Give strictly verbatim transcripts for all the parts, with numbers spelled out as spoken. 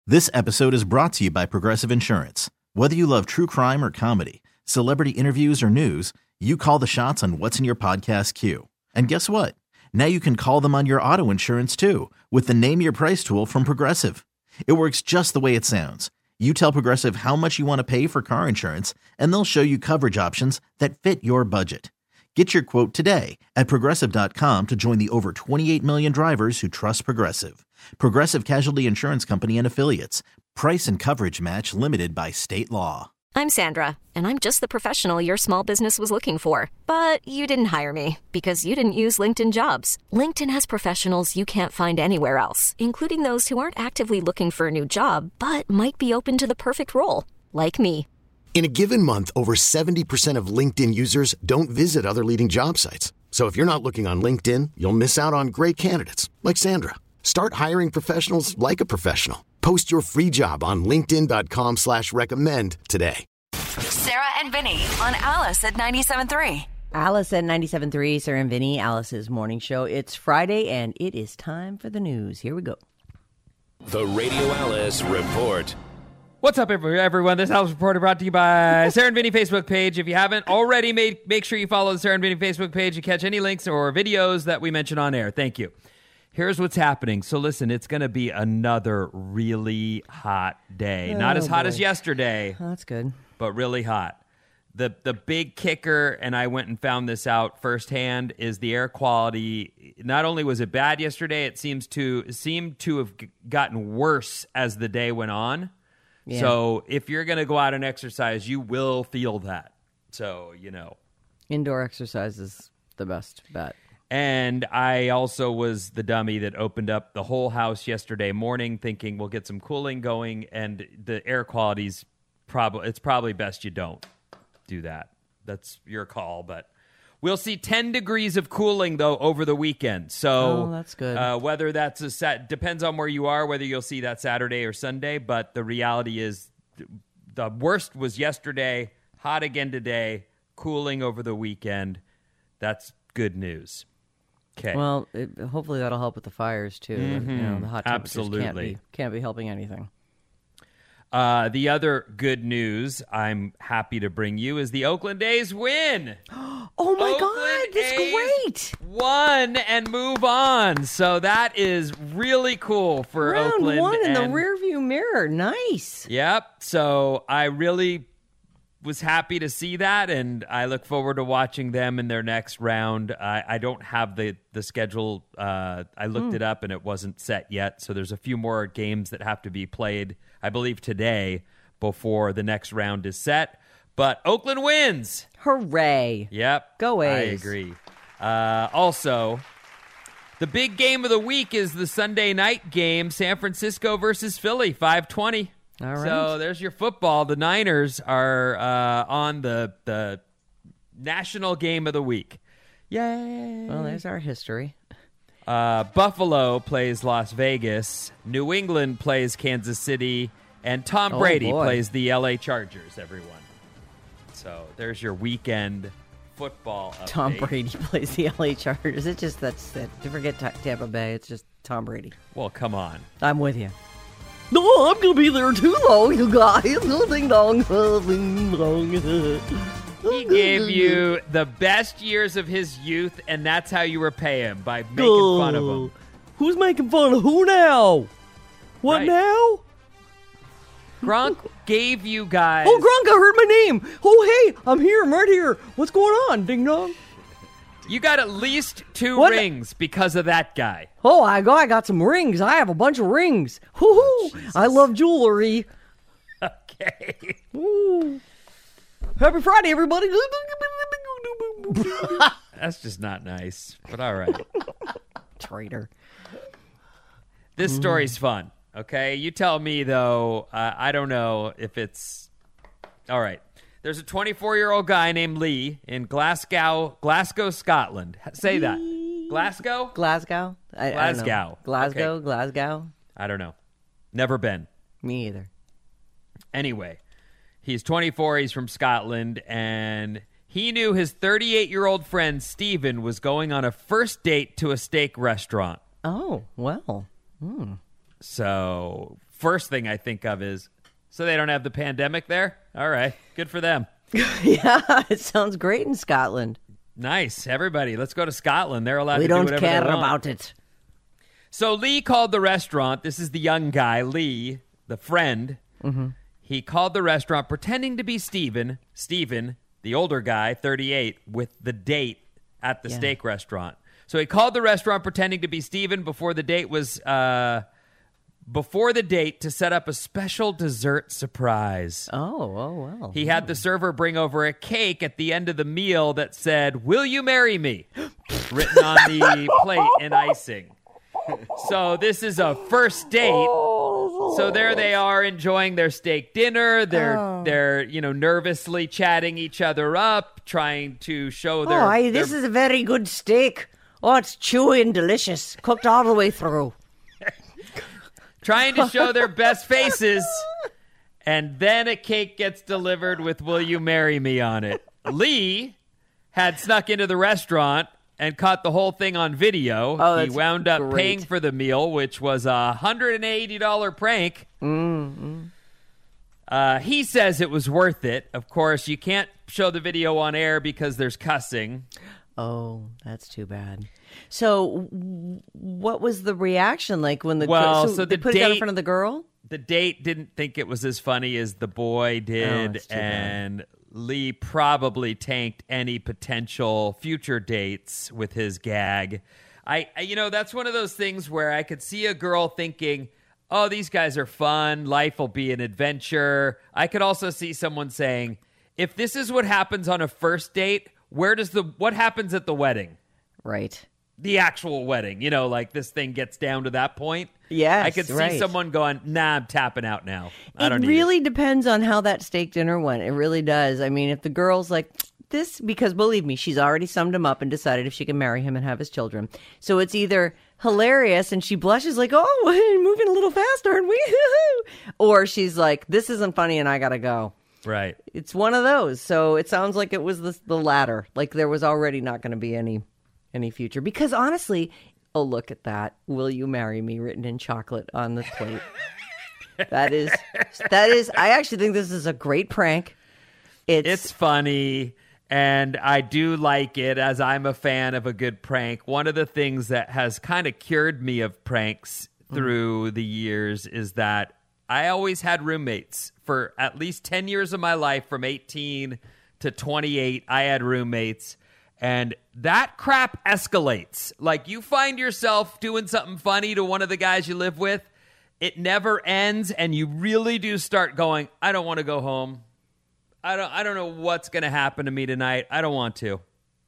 This episode is brought to you by Progressive Insurance. Whether you love true crime or comedy, celebrity interviews or news, you call the shots on what's in your podcast queue. And guess what? Now you can call them on your auto insurance too with the Name Your Price tool from Progressive. It works just the way it sounds. You tell Progressive how much you want to pay for car insurance, and they'll show you coverage options that fit your budget. Get your quote today at Progressive dot com to join the over twenty-eight million drivers who trust Progressive. Progressive Casualty Insurance Company and Affiliates. Price and coverage match limited by state law. I'm Sandra, and I'm just the professional your small business was looking for. But you didn't hire me because you didn't use LinkedIn Jobs. LinkedIn has professionals you can't find anywhere else, including those who aren't actively looking for a new job, but might be open to the perfect role, like me. In a given month, over seventy percent of LinkedIn users don't visit other leading job sites. So if you're not looking on LinkedIn, you'll miss out on great candidates like Sandra. Start hiring professionals like a professional. Post your free job on linkedin dot com slash recommend today. Sarah and Vinny on Alice at ninety-seven point three. Alice at ninety-seven point three, Sarah and Vinny, Alice's morning show. It's Friday, and it is time for the news. Here we go. The Radio Alice Report. What's up, everyone? This Alice Report brought to you by Sarah and Vinny Facebook page. If you haven't already, made, make sure you follow the Sarah and Vinny Facebook page to catch any links or videos that we mention on air. Thank you. Here's what's happening. So listen, it's going to be another really hot day. Oh, Not as hot boy. as yesterday. Oh, that's good. But really hot. The the big kicker, and I went and found this out firsthand, is the air quality. Not only was it bad yesterday, it seems to seemed to have gotten worse as the day went on. Yeah. So if you're going to go out and exercise, you will feel that. So, you know. Indoor exercise is the best bet. And I also was the dummy that opened up the whole house yesterday morning thinking we'll get some cooling going, and the air quality's probably, it's probably best you don't do that. That's your call, but we'll see ten degrees of cooling, though, over the weekend. So oh, that's good. Uh, whether that's a set, depends on where you are, whether you'll see that Saturday or Sunday, but the reality is the worst was yesterday, hot again today, cooling over the weekend. That's good news. Okay. Well, it, hopefully that'll help with the fires, too. Mm-hmm. You know, the hot temperatures Absolutely. Can't be, can't be helping anything. Uh, the other good news I'm happy to bring you is the Oakland A's win. Oh, my Oakland God. That's A's great. Won and move on. So that is really cool for Round Oakland. one in the and, rearview mirror. Nice. Yep. So I really was happy to see that, and I look forward to watching them in their next round. I, I don't have the, the schedule. Uh, I looked mm. it up, and it wasn't set yet. So there's a few more games that have to be played, I believe, today before the next round is set. But Oakland wins. Hooray. Yep. Go A's. I agree. Uh, also, the big game of the week is the Sunday night game, San Francisco versus Philly, five twenty. All right. So there's your football. The Niners are uh, on the the national game of the week. Yay. Well, there's our history. Uh, Buffalo plays Las Vegas. New England plays Kansas City. And Tom Oh, Brady boy. plays the L A Chargers, everyone. So there's your weekend football update. Tom Brady plays the L A Chargers. It just, that's it. To forget Ta- Tampa Bay, it's just Tom Brady. Well, come on. I'm with you. No, I'm going to be there too, though, you guys. Ding dong. Ding dong. He gave you the best years of his youth, and that's how you repay him, by making Oh, fun of him. Who's making fun of who now? What Right. now? Gronk gave you guys... Oh, Gronk, I heard my name. Oh, hey, I'm here. I'm right here. What's going on, ding dong? You got at least two What? rings because of that guy. Oh, I got, I got some rings. I have a bunch of rings. Woo-hoo. Oh, I love jewelry. Okay. Ooh. Happy Friday, everybody. That's just not nice, but all right. Traitor. This story's fun, okay? You tell me, though. Uh, I don't know if it's... All right. There's a twenty-four-year-old guy named Lee in Glasgow, Glasgow, Scotland. Say that. Glasgow? Glasgow? I, I don't know. Glasgow. Glasgow, Okay. Glasgow? I don't know. Never been. Me either. Anyway, he's twenty-four. He's from Scotland, and he knew his thirty-eight-year-old friend Steven was going on a first date to a steak restaurant. Oh, well. Hmm. So first thing I think of is, so they don't have the pandemic there? All right, good for them. Yeah, it sounds great in Scotland. Nice. Everybody, let's go to Scotland. They're allowed We to do don't whatever care they want. about it. So Lee called the restaurant. This is the young guy, Lee, the friend. Mm-hmm. He called the restaurant pretending to be Steven, Steven, the older guy, thirty-eight, with the date at the Yeah. steak restaurant. So he called the restaurant pretending to be Steven before the date was uh, before the date to set up a special dessert surprise. Oh, oh, well. He had the server bring over a cake at the end of the meal that said, "Will you marry me?" written on the plate in icing. So this is a first date. So there they are enjoying their steak dinner. They're Oh. they're you know nervously chatting each other up, trying to show their. Oh, I, this their- is a very good steak. Oh, it's chewy and delicious. Cooked all the way through. trying to show their best faces. And then a cake gets delivered with "Will you marry me?" on it. Lee had snuck into the restaurant and caught the whole thing on video. Oh, he that's wound up great. paying for the meal, which was a one hundred eighty dollars prank. Mm-hmm. Uh, he says it was worth it. Of course, you can't show the video on air because there's cussing. Oh, that's too bad. So, w- what was the reaction like when the Well, so, so they the put it out in date- front of the girl? The date didn't think it was as funny as the boy did, that's too bad. and Lee probably tanked any potential future dates with his gag. I, I, you know, that's one of those things where I could see a girl thinking, "Oh, these guys are fun. Life will be an adventure." I could also see someone saying, "If this is what happens on a first date, where does the what happens at the wedding?" Right. The actual wedding, you know, like this thing gets down to that point. Yes, I could see right. someone going, "Nah, I'm tapping out now. I It don't need really it." depends on how that steak dinner went. It really does. I mean, if the girl's like this, because believe me, she's already summed him up and decided if she can marry him and have his children. So it's either hilarious and she blushes like, "Oh, we're moving a little fast, aren't we?" Or she's like, "This isn't funny and I gotta go." Right. It's one of those. So it sounds like it was the, the latter. Like there was already not going to be any any future. Because honestly, oh, look at that. "Will you marry me?" written in chocolate on the plate. That is, that is, I actually think this is a great prank. It's, It's funny, and I do like it, as I'm a fan of a good prank. One of the things that has kind of cured me of pranks through the years is that I always had roommates. For at least ten years of my life, from eighteen to twenty-eight, I had roommates. And that crap escalates. Like, you find yourself doing something funny to one of the guys you live with, it never ends, and you really do start going, "I don't want to go home. I don't I don't know what's going to happen to me tonight. I don't want to.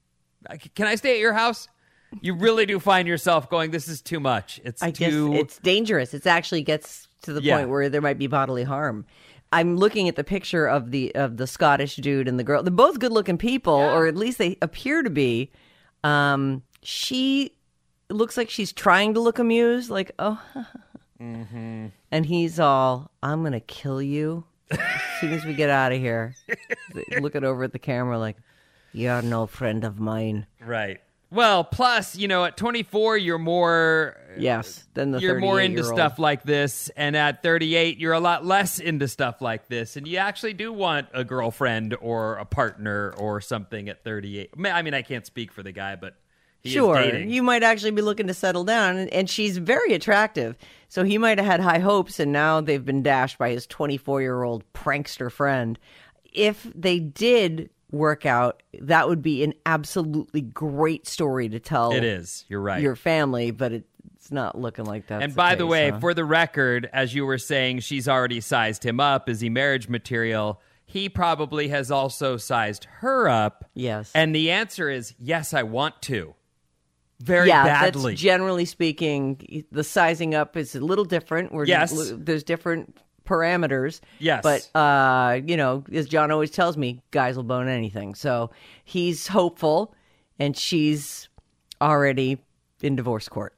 Can I stay at your house?" You really do find yourself going, "This is too much. It's I guess too it's dangerous. It actually gets to the Yeah. point where there might be bodily harm. I'm looking at the picture of the of the Scottish dude and the girl. They're both good looking people, or at least they appear to be. Um, she looks like she's trying to look amused, like, "Oh," mm-hmm. and he's all, "I'm gonna kill you as soon as we get out of here." Looking over at the camera, like, "You're no friend of mine." Right. Well, plus, you know, at twenty-four, you're more Yes, then the you're more into thirty-eight-year-old. stuff like this, and at thirty-eight, you're a lot less into stuff like this, and you actually do want a girlfriend or a partner or something at thirty-eight. I mean, I can't speak for the guy, but he Sure, is dating. you might actually be looking to settle down, and, and she's very attractive. So he might have had high hopes, and now they've been dashed by his twenty-four-year-old prankster friend. If they did work out, that would be an absolutely great story to tell. It is. You're right. Your family, but it, it's not looking like that. And by the way, huh? for the record, as you were saying, she's already sized him up. Is he marriage material? He probably has also sized her up. Yes. And the answer is yes, I want to. Very yeah, badly. that's generally speaking, the sizing up is a little different. We're, Yes. There's different parameters. Yes. But, uh, you know, as John always tells me, guys will bone anything. So he's hopeful, and she's already in divorce court.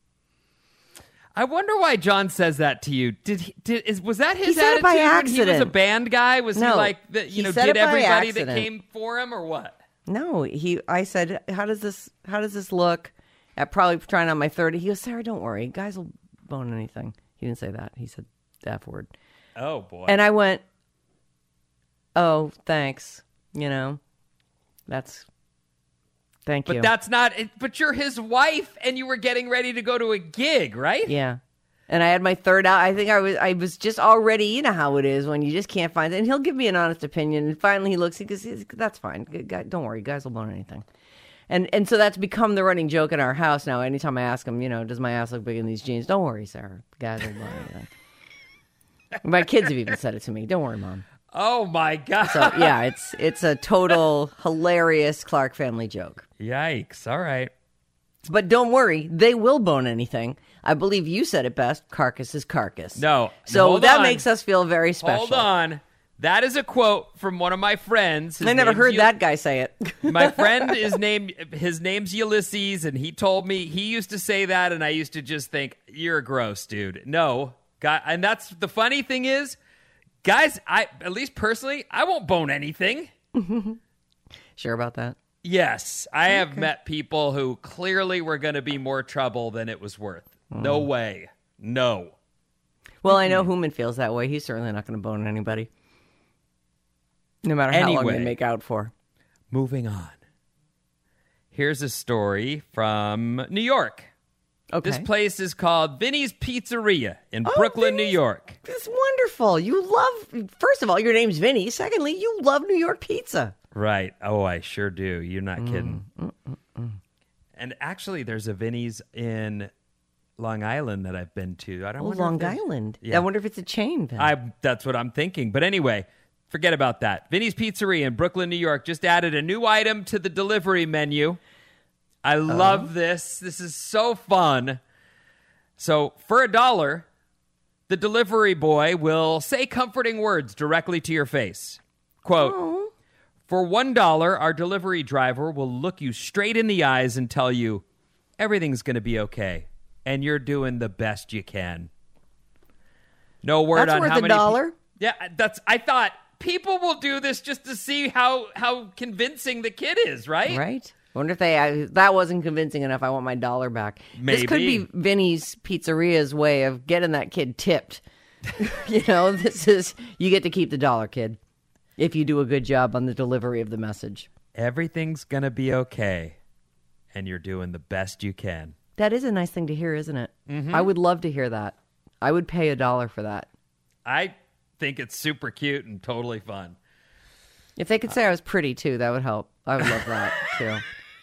I wonder why John says that to you. Did he, did is was that his He said attitude it by when he was a accident. band guy? Was he No, like the, you he know said did it by everybody that accident. came for him or what? No, he. I said, how does this, how does this look? At probably trying on my thirty. He goes, "Sarah, don't worry. Guys will bone anything." He didn't say that. He said, F word. Oh, boy. And I went, oh, thanks. You know, that's, thank but you. that's not, but you're his wife and you were getting ready to go to a gig, right? Yeah. And I had my third out. I think I was I was just already, you know how it is when you just can't find it. And he'll give me an honest opinion. And finally he looks, he goes, that's fine. Don't worry, guys will bone anything. And and so that's become the running joke in our house now. Anytime I ask him, you know, does my ass look big in these jeans? Don't worry, Sarah. Guys will bone anything. My kids have even said it to me. Don't worry, Mom. Oh, my God. So, yeah, it's it's a total hilarious Clark family joke. Yikes. All right. But don't worry, they will bone anything. I believe you said it best. Carcass is carcass. No. So hold that on. makes us feel very special. Hold on. That is a quote from one of my friends. His I never name's heard U- that guy say it. My friend is named, his name's Ulysses, and he told me he used to say that, and I used to just think, you're gross, dude. No. God, and that's the funny thing is, guys, I at least personally, I won't bone anything. Sure about that? Yes, I have met people who clearly were going to be more trouble than it was worth. No way. No. Well, I know Hooman feels that way. He's certainly not going to bone anybody. No matter how long Anyway. they make out for. Moving on. Here's a story from New York. Okay. This place is called Vinny's Pizzeria in Oh, Brooklyn, New Vinny's- York. It's wonderful. You love, first of all, your name's Vinny. Secondly, you love New York pizza. Right. Oh, I sure do. You're not Mm, kidding. And actually, there's a Vinny's in Long Island that I've been to. I don't Oh, wonder if Long there's- Island. Yeah. I wonder if it's a chain, Vin. I that's what I'm thinking. But anyway, forget about that. Vinny's Pizzeria in Brooklyn, New York just added a new item to the delivery menu. I love this. This is so fun. So for a dollar, the delivery boy will say comforting words directly to your face. Quote, for one dollar, our delivery driver will look you straight in the eyes and tell you, everything's going to be okay, and you're doing the best you can. No word That's on worth how a many. dollar. Pe- yeah, that's. I thought people will do this just to see how how convincing the kid is, right? Right? I wonder if they, I, that wasn't convincing enough. I want my dollar back. This could Maybe. be Vinny's Pizzeria's way of getting that kid tipped. You know, this is, you get to keep the dollar, kid, if you do a good job on the delivery of the message. Everything's gonna be okay, and you're doing the best you can. That is a nice thing to hear, isn't it? Mm-hmm. I would love to hear that. I would pay a dollar for that. I think it's super cute and totally fun. If they could say I was pretty, too, that would help. I would love that, too.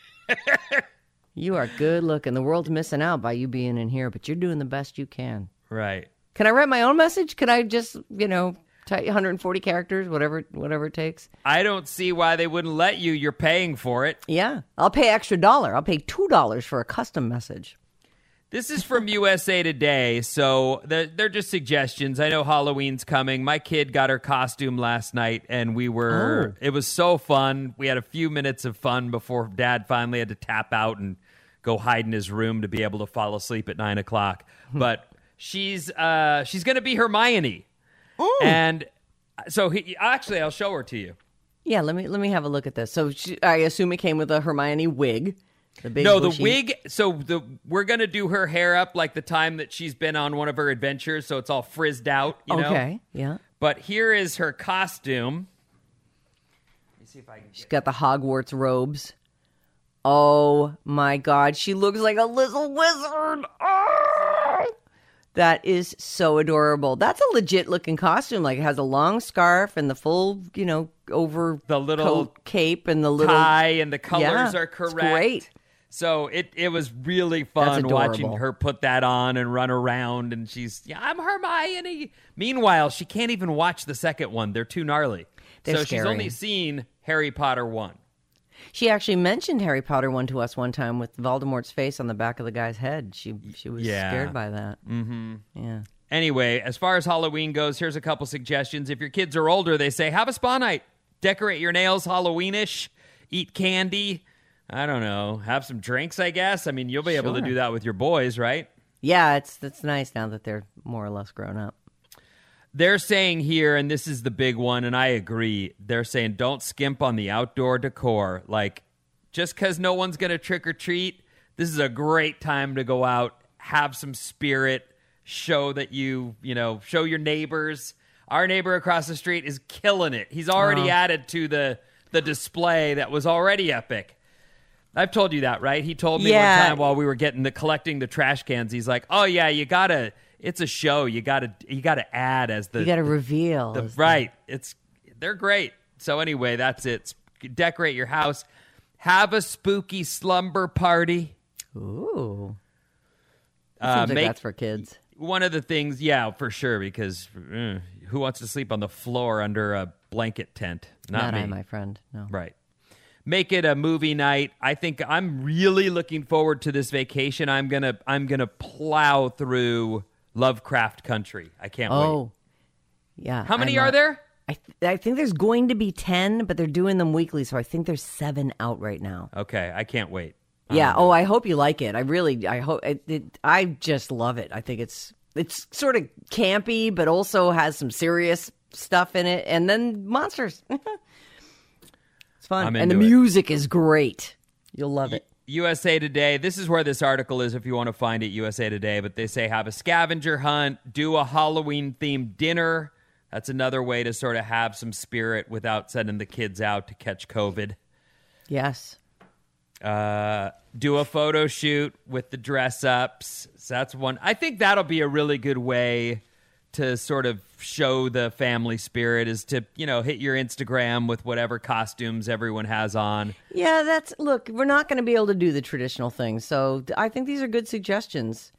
You are good looking. The world's missing out by you being in here, but you're doing the best you can. Right. Can I write my own message? Could I just, you know, type one hundred forty characters, whatever whatever it takes? I don't see why they wouldn't let you. You're paying for it. Yeah. I'll pay extra dollar. I'll pay two dollars for a custom message. This is from U S A Today, so they're, they're just suggestions. I know Halloween's coming. My kid got her costume last night, and we were, Oh. it was so fun. We had a few minutes of fun before Dad finally had to tap out and go hide in his room to be able to fall asleep at nine o'clock. But she's uh, she's going to be Hermione. And so he, actually, I'll show her to you. Yeah, let me let me have a look at this. So she, I assume it came with a Hermione wig. The big No, the bushy- wig. So the we're gonna do her hair up like the time that she's been on one of her adventures, so it's all frizzed out. You know? Okay, yeah. But here is her costume. Let me see if I can. She's got the Hogwarts robes. Oh my God, she looks like a little wizard. Oh! That is so adorable. That's a legit looking costume. Like it has a long scarf and the full, you know, over The little coat, cape and the little tie and the colors Yeah, are it's correct. great. So it it was really fun That's watching adorable. her put that on and run around, and she's yeah, I'm Hermione. Meanwhile, she can't even watch the second one; they're too gnarly. They're so she's scary. only seen Harry Potter one. She actually mentioned Harry Potter one to us one time with Voldemort's face on the back of the guy's head. She she was Yeah. scared by that. Mm-hmm. Yeah. Anyway, as far as Halloween goes, here's a couple suggestions. If your kids are older, they say have a spa night, decorate your nails Halloweenish, eat candy. I don't know, have some drinks. I guess. I mean, you'll be able to Sure. do that with your boys, right? Yeah, it's it's nice now that they're more or less grown up. They're saying here, and this is the big one, and I agree. They're saying don't skimp on the outdoor decor. Like, just because no one's going to trick or treat, this is a great time to go out, have some spirit, show that you, you know, show your neighbors. Our neighbor across the street is killing it. He's already Oh. added to the the display that was already epic. I've told you that, right? He told me Yeah. one time while we were getting the collecting the trash cans, he's like, "Oh yeah, you gotta. It's a show. You gotta. You gotta add as the You got to reveal. the, as the- right. It's they're great. So anyway, that's it. Decorate your house. Have a spooky slumber party. Ooh. That Uh, seems like make- that's for kids. One of the things, yeah, for sure, because uh, who wants to sleep on the floor under a blanket tent? Not, Not me. I, my friend. No. Right. Make it a movie night. I think I'm really looking forward to this vacation. I'm gonna I'm gonna plow through Lovecraft Country. I can't wait. Oh. Yeah. How many I'm are not- there? I, th- I think there's going to be ten, but they're doing them weekly, so I think there's seven out right now. Okay, I can't wait. Yeah. Oh, I hope you like it. I really, I hope it, it. I just love it. I think it's it's sort of campy, but also has some serious stuff in it, and then monsters. It's fun, I'm and the into it. music is great. You'll love it. U S A Today, this is where this article is if you want to find it, U S A Today, but they say have a scavenger hunt, do a Halloween-themed dinner. That's another way to sort of have some spirit without sending the kids out to catch COVID. Yes. Uh, do a photo shoot with the dress-ups. So that's one. I think that'll be a really good way to sort of show the family spirit is to, you know, hit your Instagram with whatever costumes everyone has on. Yeah, that's look. We're not going to be able to do the traditional thing, so I think these are good suggestions.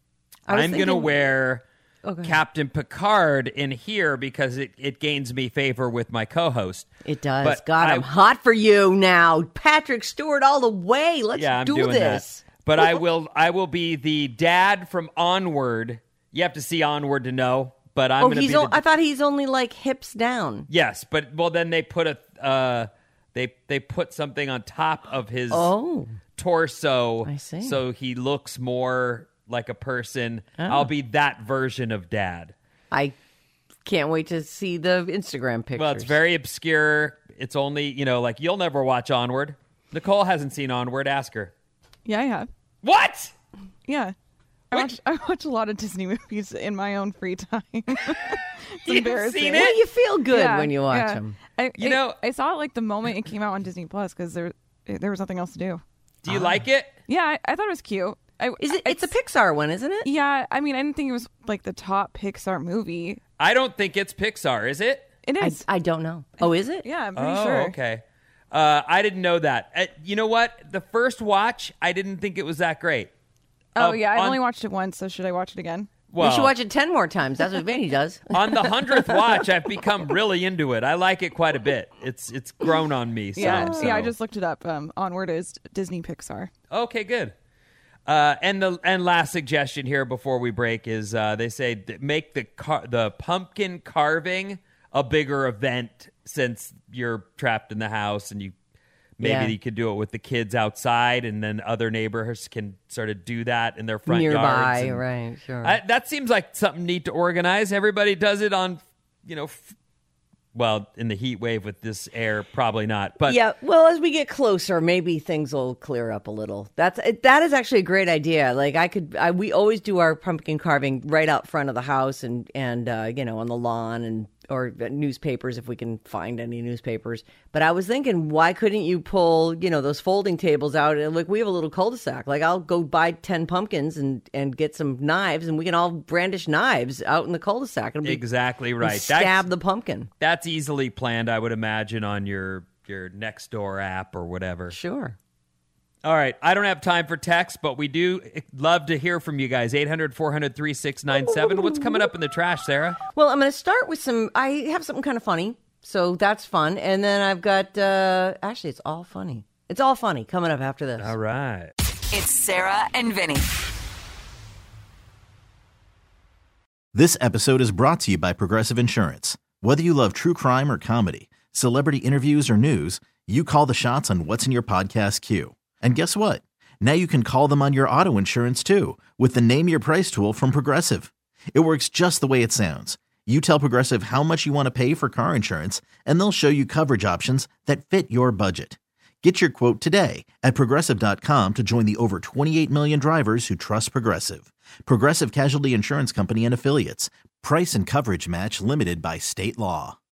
I was I'm going to thinking- wear Okay. Captain Picard in here because it, it gains me favor with my co-host. It does. But God, I- I'm hot for you now, Patrick Stewart, all the way. Let's yeah, I'm do doing this. that. But I will I will be the dad from Onward. You have to see Onward to know. But I'm Oh, going to he's. be. O- The, I thought he's only like hips down. yes, but well, then they put a uh, they they put something on top of his Oh, torso. I see. So he looks more like a person. Oh. I'll be that version of dad. I can't wait to see the Instagram pictures. Well, it's very obscure. It's only, you know, like you'll never watch Onward. Nicole hasn't seen Onward. Ask her. Yeah, I have. What? Yeah. I Wait. watch, I watch a lot of Disney movies in my own free time. It's You've embarrassing. seen Well, it? you feel good Yeah, when you watch yeah. them. I, You I- know- I saw it like the moment it came out on Disney Plus because there there was nothing else to do. Do you like it? Yeah, I, I thought it was cute. I, Is it? I- It's a Pixar one, isn't it? Yeah, I mean, I didn't think it was like the top Pixar movie. I don't think it's Pixar, is it? It I, is. I don't know. Oh, is it? yeah, I'm pretty oh, sure. okay. Uh, I didn't know that. Uh, you know what? The first watch, I didn't think it was that great. Oh, Uh, yeah, I've on- only watched it once, so should I watch it again? Well, you should watch it ten more times. That's what Vinny does. on the hundredth watch, I've become really into it. I like it quite a bit. It's it's grown on me. Some, yeah, so. yeah, I just looked it up. Um, Onward is Disney Pixar. Okay, good. Uh, and the and last suggestion here before we break is uh, they say th- make the car- the pumpkin carving a bigger event since you're trapped in the house and you maybe Yeah. you could do it with the kids outside and then other neighbors can sort of do that in their front Nearby, yards. and- right? Sure. I, that seems like something neat to organize. Everybody does it on, you know, f- well, in the heat wave with this air, probably not. But yeah, well, as we get closer, maybe things will clear up a little. That's that is actually a great idea. Like I could, I, we always do our pumpkin carving right out front of the house, and and uh, you know on the lawn and or newspapers if we can find any newspapers. But I was thinking, why couldn't you pull you know those folding tables out? And like we have a little cul-de-sac. Like I'll go buy ten pumpkins and and get some knives, and we can all brandish knives out in the cul-de-sac. It'll be- exactly and right. Stab That's- the pumpkin. That's easily planned, I would imagine, on your your Nextdoor app or whatever. Sure. All right. I don't have time for text, but we do love to hear from you guys. eight hundred, four hundred, thirty-six ninety-seven. What's coming up in the trash, Sarah? Well, I'm going to start with some. I have something kind of funny, so that's fun. And then I've got. Uh, actually, it's all funny. It's all funny coming up after this. All right. It's Sarah and Vinny. This episode is brought to you by Progressive Insurance. Whether you love true crime or comedy, celebrity interviews or news, you call the shots on what's in your podcast queue. And guess what? Now you can call them on your auto insurance too with the Name Your Price tool from Progressive. It works just the way it sounds. You tell Progressive how much you want to pay for car insurance, and they'll show you coverage options that fit your budget. Get your quote today at Progressive dot com to join the over twenty-eight million drivers who trust Progressive. Progressive Casualty Insurance Company and Affiliates. Price and coverage match limited by state law.